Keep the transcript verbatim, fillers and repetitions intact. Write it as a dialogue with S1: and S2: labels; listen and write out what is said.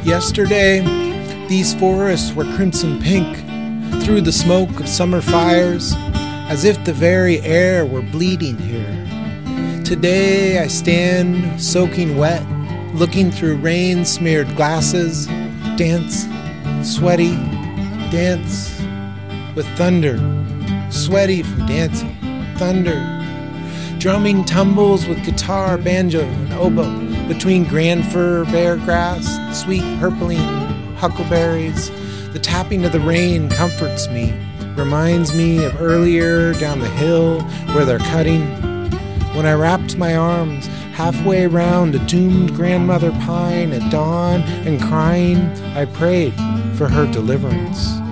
S1: Yesterday, these forests were crimson pink through the smoke of summer fires, as if the very air were bleeding here. Today I stand soaking wet, looking through rain-smeared glasses, dance, sweaty, dance with thunder, sweaty from dancing, thunder. Drumming tumbles with guitar, banjo, and oboe between grand fir, bear grass, and sweet purpling huckleberries. The tapping of the rain comforts me, reminds me of earlier down the hill where they're cutting. When I wrapped my arms halfway round a doomed grandmother pine at dawn and crying, I prayed for her deliverance.